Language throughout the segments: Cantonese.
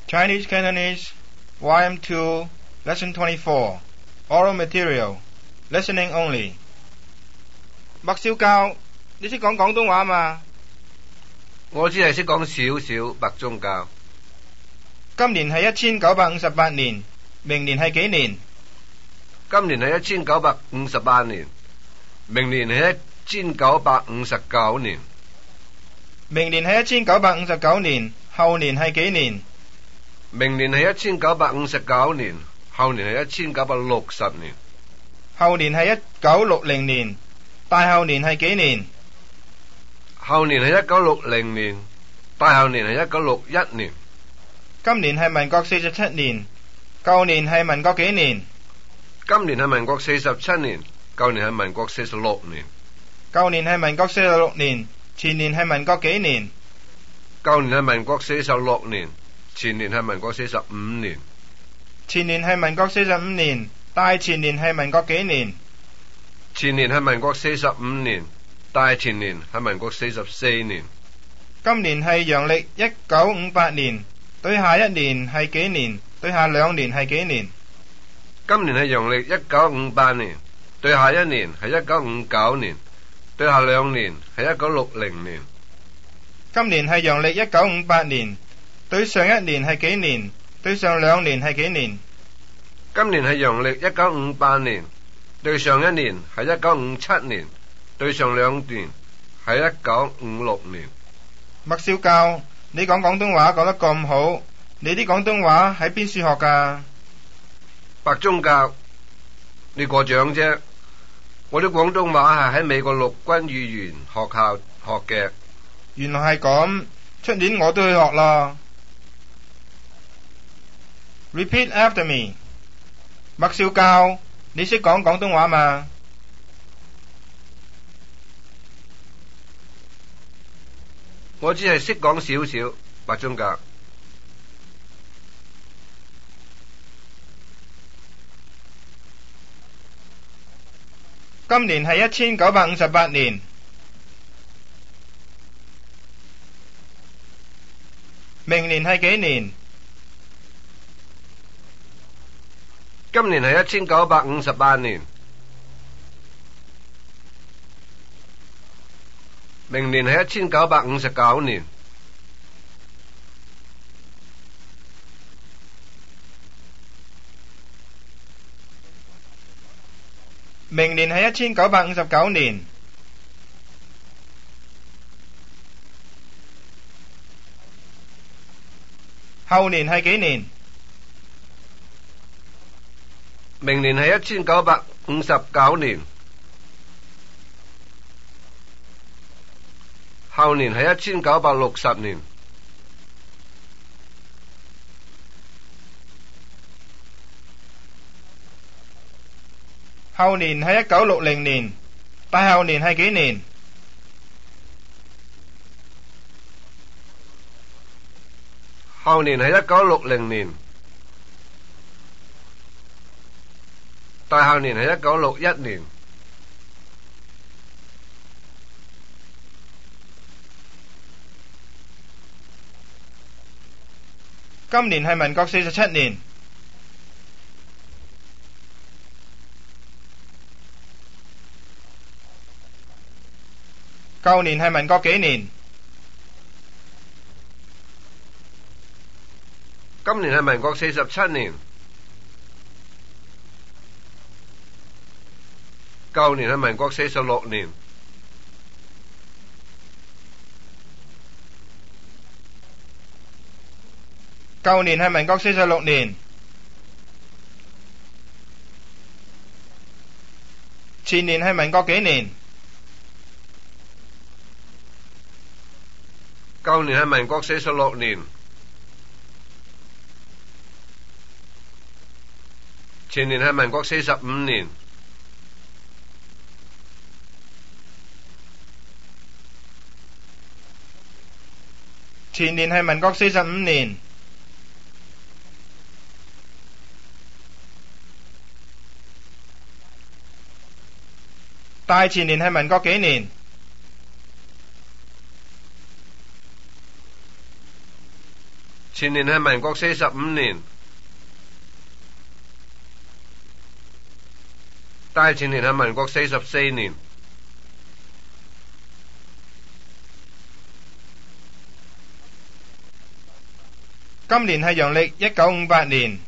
Chinese Cantonese Volume 2 Lesson 24 Oral Material Listening Only 麥少教，你識講廣東話嘛？ 我只係識講少少白中教。 今年係1958年，明年係幾年？ 今年係1958年，明年係1959年。 明年係1959年，後年係幾年？ 明年係1959年，後年係1960年。 後年係1960年，大後年係幾年？ 後年係1960年，大後年係1961年。 今年係民國47年，舊年係民國幾年？ 今年係民國47年，舊年係民國46年。 舊年係民國46年，前年係民國幾年？ 舊年係民國46年，前年係民國45年。 前年係民國45年，大前年係民國幾年？ 前年係民國45年，大前年係民國44年。 今年係陽曆1958年，對下一年係幾年？對下兩年係幾年？ 今年係陽曆1958年，對下一年係1959年，對下兩年係1960年。 今年係陽曆1958年，對上一年係幾年？對上兩年係幾年？ 今年係陽曆1958年，對上一年係1957年，對上兩年係1956年。 麥少教，你講廣東話講得咁好，你啲廣東話喺邊處學㗎？ 白中教，你過獎啫。我啲廣東話係喺美國陸軍語言學校學嘅。 原來係咁，出年我都去學啦。Repeat after me， 麥少教，你識講廣東話嘛？ 我只係識講少少，白中教。 今年係1958年，明年係幾年？ 今年係1958年，明年係1959年。 明年係1959年，後年係幾年？ 明年係1959年，後年係1960年。 後年係1960年，大後年係幾年？ 後年係1960年，大後年係1961年。 今年係民國47年。舊年係民國幾年？ 今年係民國47年。舊年係民國46年。 舊年係民國46年。前年係民國幾年？ 舊年係民國46年。前年係民國45年。 前年係民國45年。大前年係民國幾年？ 前年係民國45年，大前年係民國44年。 今年係陽曆1958年。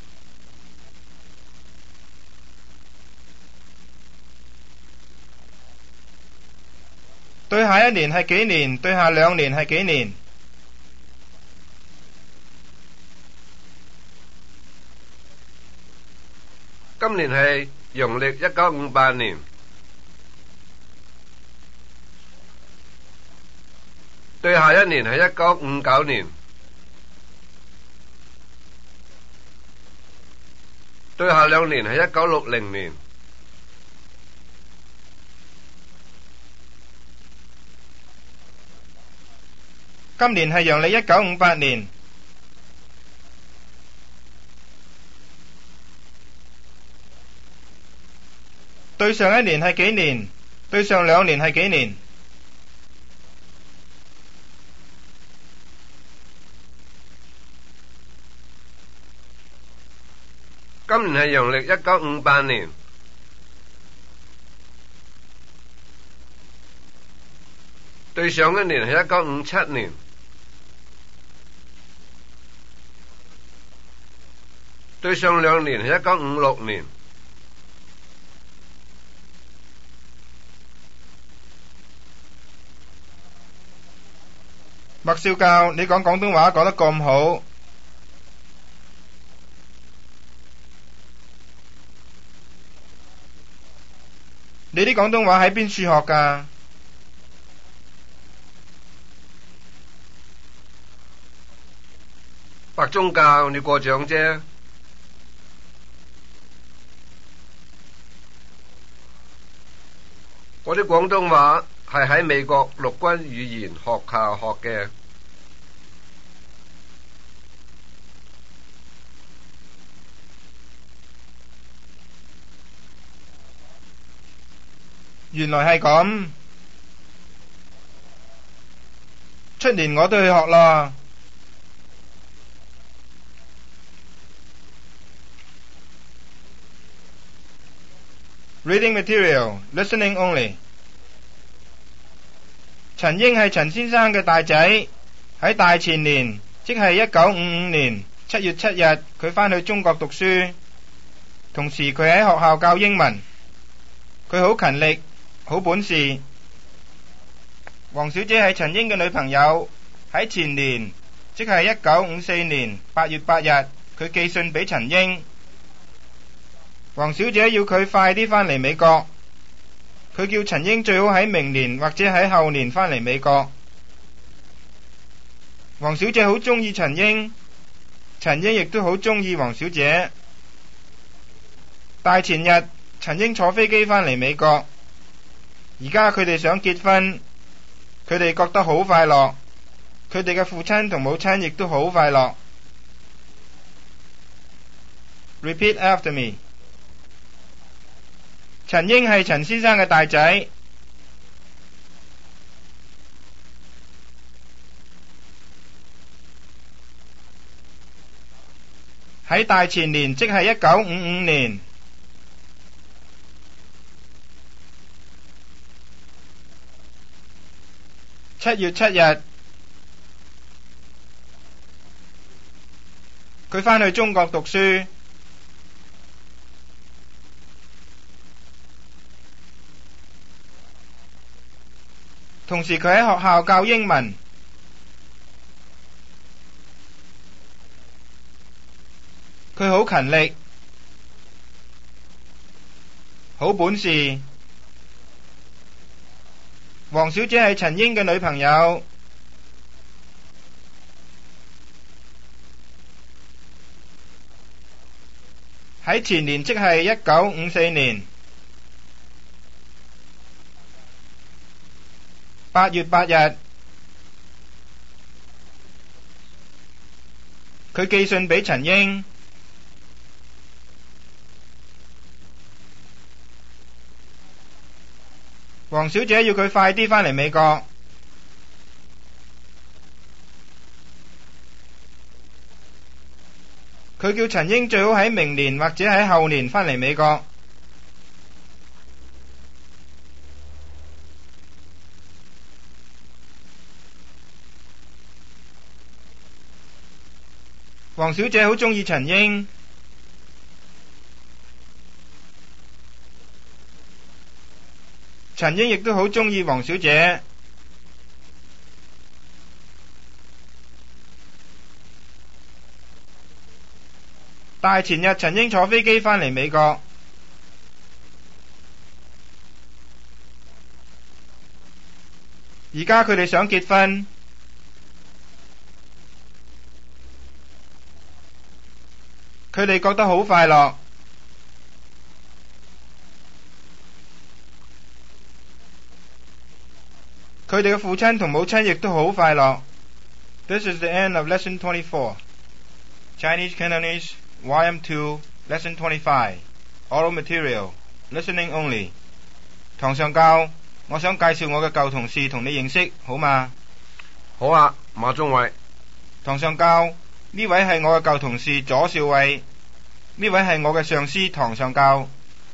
對下一年係幾年？對下2年係幾年？ 今年係陽曆1958年。對下一年係1959年。對下2年係1960年。 今年係陽曆1958年。對上一年係幾年？對上2年係幾年？ 今年係陽曆1958年。對上一年係1957年。對上2年係1956年。 麥少教，你講廣東話講得咁好，你啲廣東話喺邊處學㗎？ 白宗教，你過獎啫。我啲廣東話係喺美國陸軍語言學校學嘅。 原來係咁，出年我都去學啦。Reading material, listening only。陳英係陳先生嘅大仔，喺大前年，即係1955年7月7日，佢返去中國讀書，同時佢喺學校教英文，佢好勤力，好本事。黃小姐係陳英嘅女朋友，喺前年，即係1954年8月8日，佢寄信俾陳英。黃小姐要佢快啲返嚟美國，佢叫陳英最好喺明年或者喺後年返嚟美國。黃小姐好鍾意陳英，陳英亦都好鍾意黃小姐。大前日，陳英坐飛機返嚟美國，而家佢哋想結婚，佢哋覺得好快樂，佢哋嘅父親同母親亦都好快樂。Repeat after me。陳英係陳先生嘅大仔，喺大前年，即係1955年7月7日，佢返去中國讀書。同時佢喺學校教英文，佢好勤力，好本事。黃小姐係陳英嘅女朋友，喺前年，即係1954年8月8日，佢寄信俾陳英。黃小姐要佢快啲返嚟美國。 佢叫陳英最好喺明年或者喺後年返嚟美國。黃小姐好鍾意陳英。陳英亦都好鍾意黃小姐。大前日陳英坐飛機返嚟美國。而家佢哋想結婚。佢哋覺得好快樂。佢哋嘅父親同母親亦都好快樂。This is the end of lesson 24. Chinese Cantonese YM2 lesson 25. Oral material. Listening only. 堂上教，我想介紹我嘅舊同事同你認識，好嗎？ 好啊，馬中偉。 堂上教，呢位係我嘅舊同事左少偉，呢位係我嘅上司堂上教。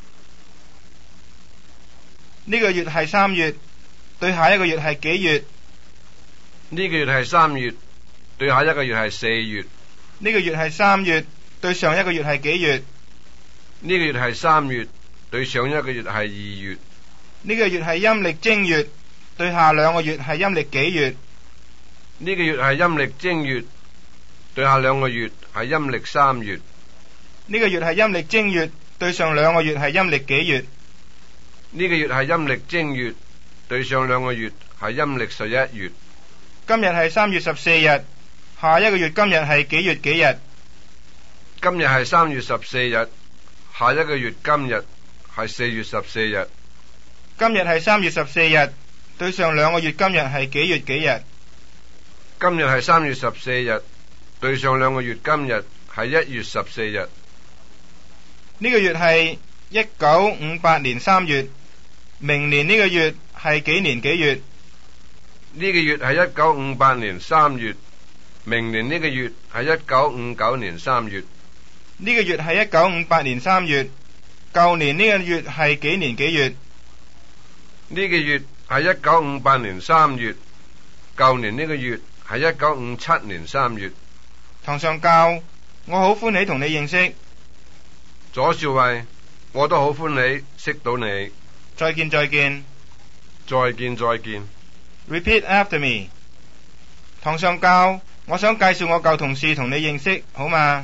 呢個月係3月，對下一個月係幾月？ 呢個月係3月，對下一個月係4月。 呢個月係3月，對上一個月係幾月？ 呢個月係3月，對上一個月係2月。 呢個月係陰曆正月，對下2個月係陰曆幾月？ 呢個月係陰曆正月，對下2個月係陰曆3月。 呢個月係陰曆正月，對上2個月係陰曆幾月？ 呢個月係陰曆正月，對上2個月係陰曆11月。 今日係3月14日，下一個月今日係幾月幾日？ 今日係3月14日，下一個月今日係4月14日。 今日係3月14日，對上2個月今日係幾月幾日？ 今日係3月14日，對上2個月今日係1月14日。 呢個月係1958年3月，明年呢個月係幾年幾月？ 呢個月係1958年3月，明年呢個月係1959年3月。 呢個月係1958年3月，舊年呢個月係幾年幾月？ 呢個月係1958年3月，舊年呢個月係1957年3月。 堂上教，我好歡喜同你認識。 左少偉，我都好歡喜識到你。 再見再見。 再見再見。 Repeat after me。堂上教，我想介紹我舊同事同你認識，好嗎？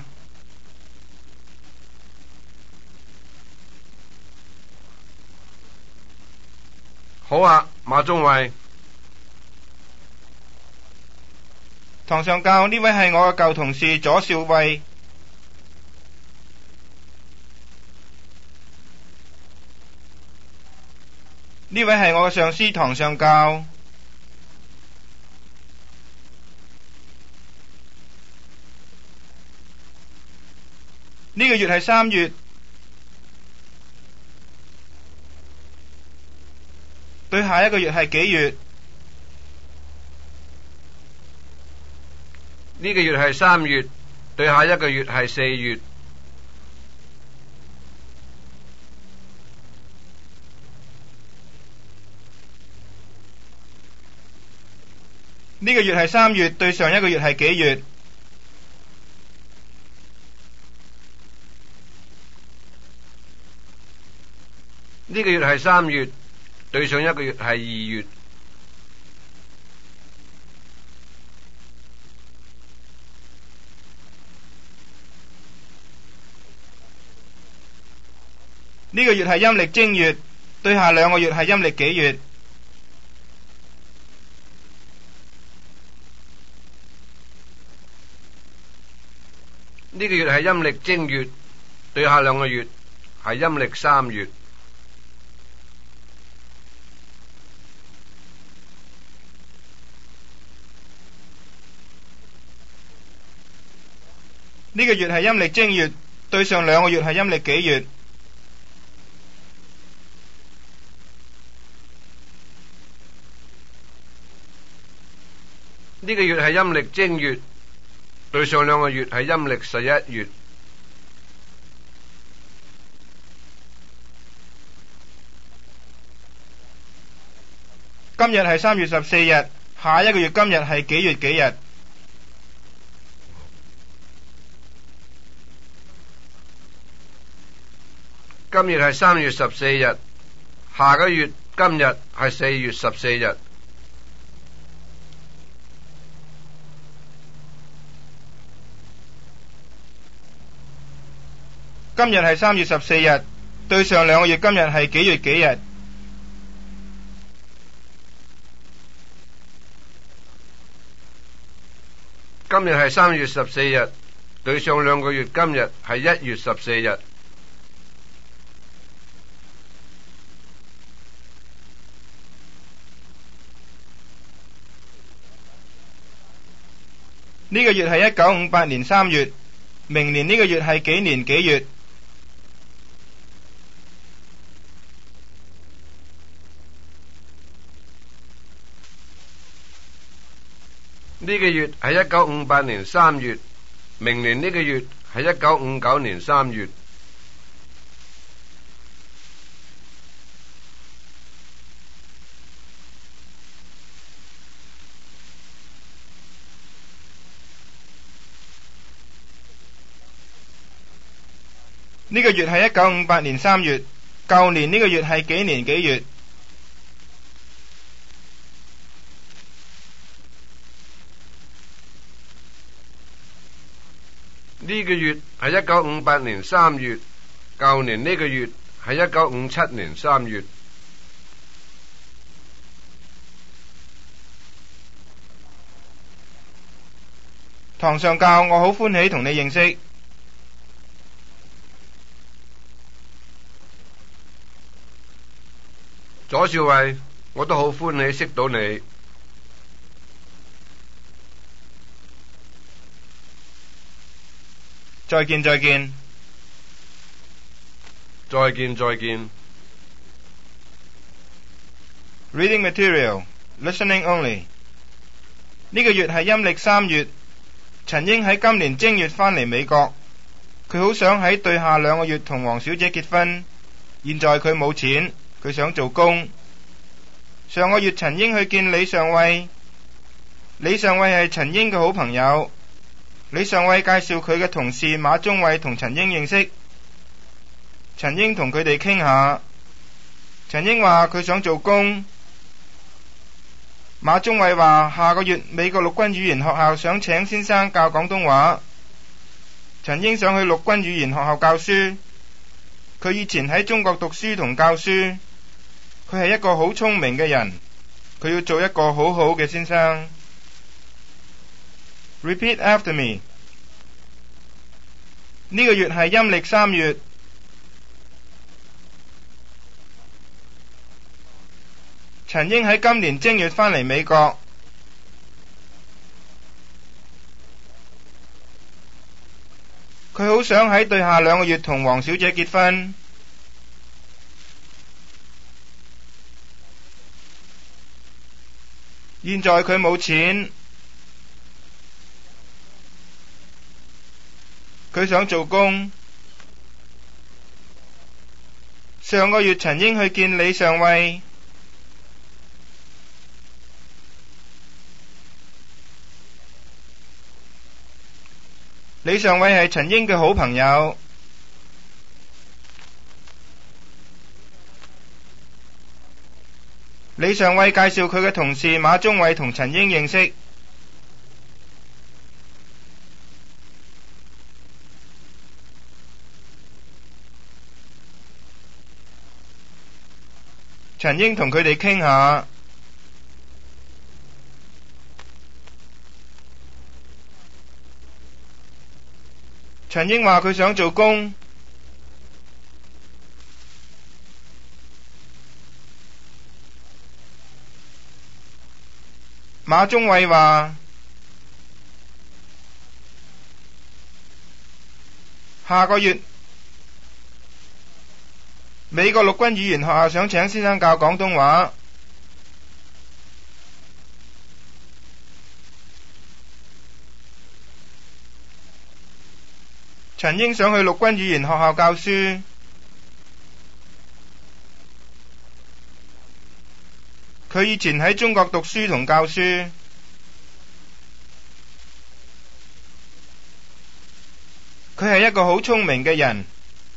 好啊，馬中偉。 堂上教，呢位係我嘅舊同事左少偉。呢位係我嘅上司堂上教。呢個月係3月，對下一個月係幾月？ 呢個月係3月，對下一個月係4月。 呢個月係3月，對上一個月係幾月？ 呢個月係3月，對上一個月係2月。 呢個月係陰曆正月，對下2個月係陰曆幾月？ 呢個月係陰曆正月，對下2個月係陰曆3月。 呢個月係陰曆正月，對上2個月係陰曆幾月？ 呢個月係陰曆正月，對上2個月係陰曆11月。 今日係3月14日，下一個月今日係幾月幾日？ 今日係3月14日，下個月今日係4月14日。 今日係3月14日，對上2個月今日係幾月幾日？ 今日係3月14日，對上2個月今日係1月14日。 呢個月係1958年3月，明年呢個月係幾年幾月？ 呢個月係1958年3月，明年呢個月係1959年3月。 呢個月係1958年3月，舊年呢個月係幾年幾月？ 呢個月係1958年3月，舊年呢個月係1957年3月。 堂上教，我好歡喜同你認識。 左少尉，我都好歡喜識到你。 再見再見。 再見再見。 Reading material, listening only。呢個月係陰曆3月，陳英喺今年正月返嚟美國，佢好想喺對下2個月同黃小姐結婚，現在佢冇錢，佢想做工。上個月陳英去見李上尉，李上尉係陳英嘅好朋友。李上尉介紹佢嘅同事馬中尉同陳英認識，陳英同佢哋傾下。陳英話佢想做工，馬中尉話下個月美國陸軍語言學校想請先生教廣東話。陳英想去陸軍語言學校教書，佢以前喺中國讀書同教書，佢係一個好聰明嘅人，佢要做一個好好嘅先生。Repeat after me。呢個月係陰曆3月，陳英喺今年正月返嚟美國，佢好想喺對下2個月同黃小姐結婚。現在佢冇錢，佢想做工。上個月陳英去見李上尉，李上尉係陳英嘅好朋友。李上尉介紹佢嘅同事馬中尉同陳英認識。陳英同佢哋傾下。陳英話佢想做工。馬中尉話下個月美國陸軍語言學校想請先生教廣東話。陳英想去陸軍語言學校教書。 佢以前喺中國讀書同教書。佢係一個好聰明嘅人。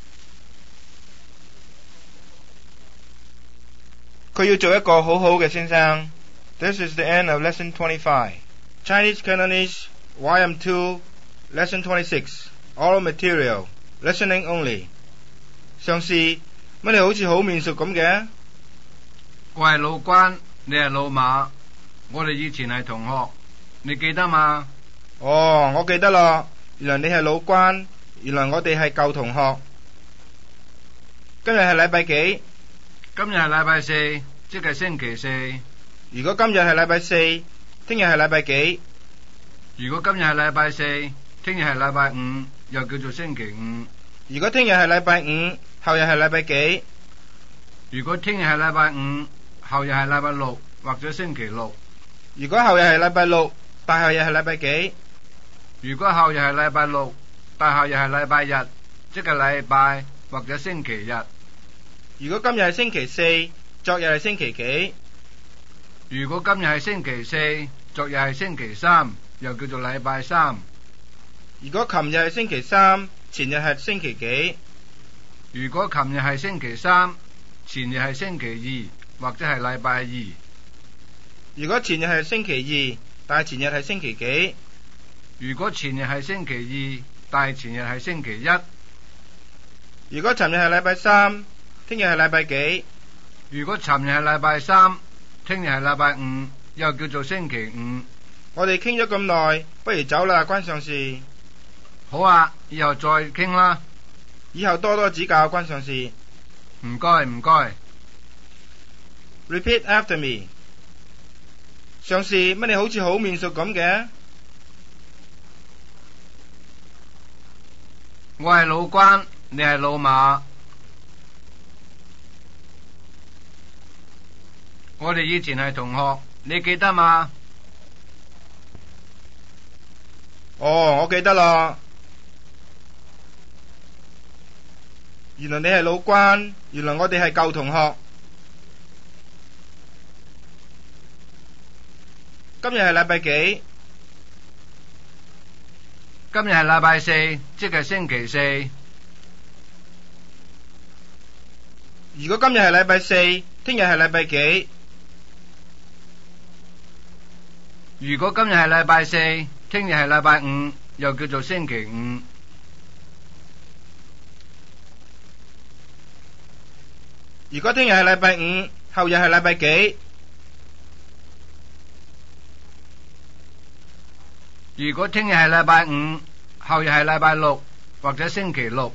佢要做一個好好嘅先生。This is the end of lesson 25. Chinese Cantonese YM2 lesson 26. Oral material. Listening only. 上司，乜你好似好面熟咁嘅？ 我係老關，你係老馬，我哋以前係同學，你記得嘛？ 哦，我記得咯。原來你係老關，原來我哋係舊同學。今日係禮拜幾？ 今日係禮拜四，即係星期四。 如果今日係禮拜四，聽日係禮拜幾？ 如果今日係禮拜四，聽日係禮拜五，又叫做星期五。 如果聽日係禮拜五，後日係禮拜幾？ 如果聽日係禮拜五，後日係禮拜六，或者星期六。 如果後日係禮拜六，大後日係禮拜幾？ 如果後日係禮拜六，大後日係禮拜日，即係禮拜或者星期日。 如果今日係星期四，昨日係星期幾？ 如果今日係星期四，昨日係星期三，又叫做禮拜三。 如果琴日係星期三，前日係星期幾？ 如果琴日係星期三，前日係星期二，或者係禮拜二。 如果前日係星期二，但係前日係星期幾？ 如果前日係星期二，但係前日係星期一。 如果尋日係禮拜三，聽日係禮拜幾？ 如果尋日係禮拜三，聽日係禮拜五，又叫做星期五。 我哋傾咗咁耐，不如走啦，關上士。 好啊，以後再傾啦。 以後多多指教，關上士。 唔該唔該。 Repeat after me。上士，乜你好似好面熟咁嘅？ 我係老關，你係老馬。我哋以前係同學，你記得嘛？ 哦，我記得啦。原來你係老關，原來我哋係舊同學。今日係禮拜幾？ 今日係禮拜四，即係星期四。 如果今日係禮拜四，聽日係禮拜幾？ 如果今日係禮拜四，聽日係禮拜五，又叫做星期五。 如果聽日係禮拜五，後日係禮拜幾？ 如果聽日係禮拜五，後日係禮拜六，或者星期六。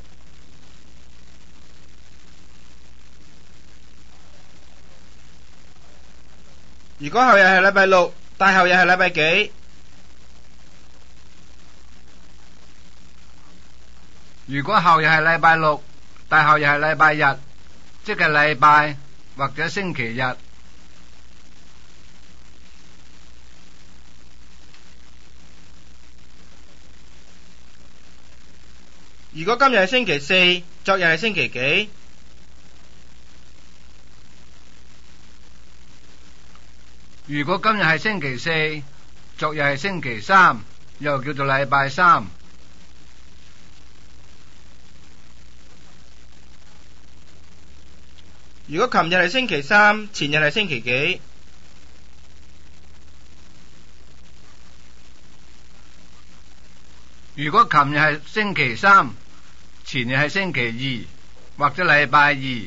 如果後日係禮拜六，大後日係禮拜幾？ 如果後日係禮拜六，大後日係禮拜日，即係禮拜或者星期日。 如果今日係星期四，昨日係星期幾？ 如果今日係星期四，昨日係星期三，又叫做禮拜三。 如果琴日係星期三，前日係星期幾？ 如果琴日係星期三，前日係星期二，或者禮拜二。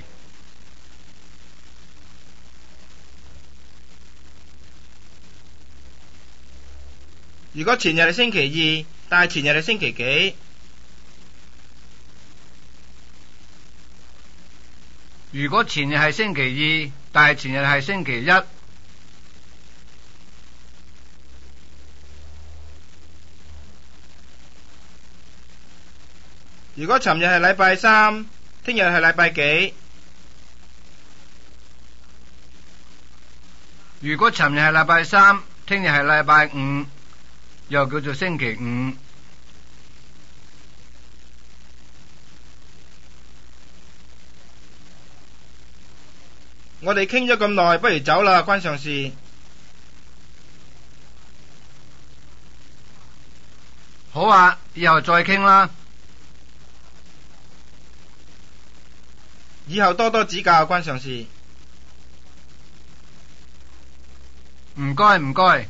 如果前日係星期二，但係前日係星期幾？ 如果前日係星期二，但係前日係星期一。 如果尋日係禮拜三，聽日係禮拜幾？ 如果尋日係禮拜三，聽日係禮拜五，又叫做星期五。 我哋傾咗咁耐，不如走啦，關上士。 好啊，以後再傾啦。 以後多多指教，關上士。 唔該唔該。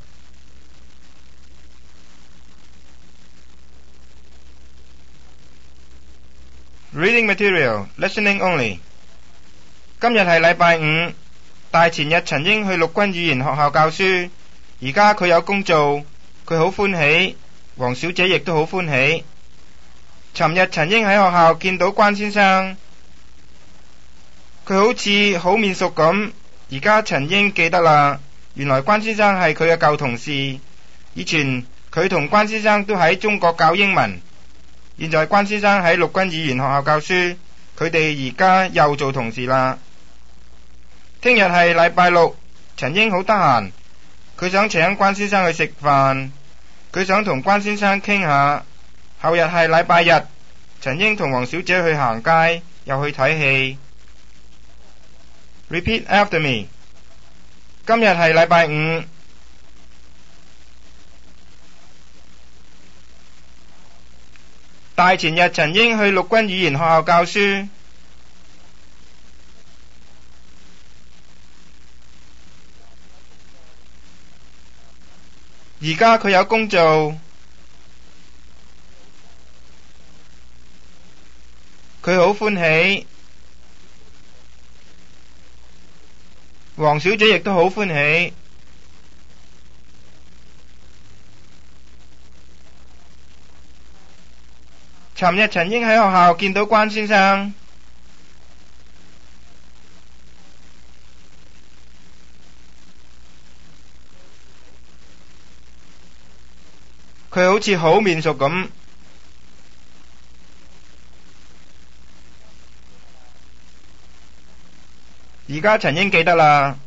Reading material, listening only。今日係禮拜五，大前日陳英去陸軍語言學校教書，而家佢有工做，佢好歡喜。黃小姐亦都好歡喜。尋日陳英喺學校見到關先生，佢好似好面熟咁。而家陳英記得啦，原來關先生係佢嘅舊同事，以前佢同關先生都喺中國教英文。現在關先生喺陸軍語言學校教書，佢哋而家又做同事啦。聽日係禮拜六，陳英好得閒，佢想請關先生去食飯，佢想同關先生傾下。後日係禮拜日，陳英同黃小姐去行街，又去睇戲。Repeat after me。今日係禮拜五。大前日陳英去陸軍語言學校教書，而家佢有工做，佢好歡喜。黃小姐亦都好歡喜。尋日陳英喺學校見到關先生，佢好似好面熟咁。而家陳英記得啦，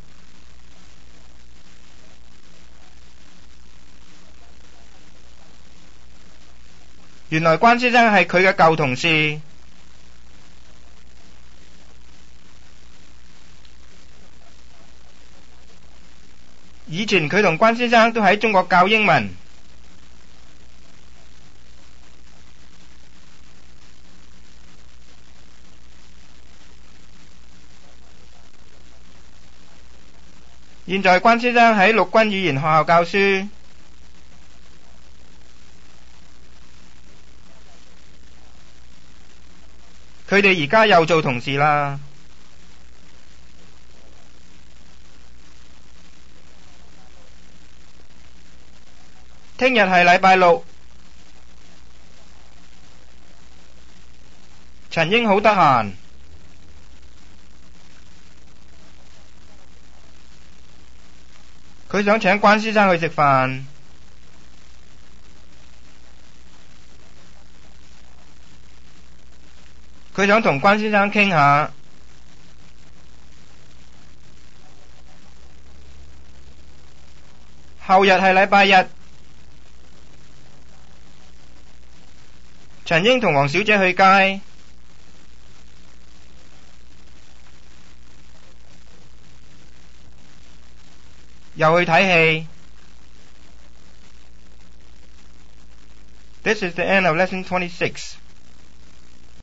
原來關先生係佢嘅舊同事。以前佢同關先生都喺中國教英文。現在關先生喺陸軍語言學校教書，佢哋而家又做同事啦。聽日係禮拜六，陳英好得閒，佢想請關先生去食飯。佢想同關先生傾下。後日係禮拜日，陳英同黃小姐去街，又去睇戲。This is the end of lesson 26.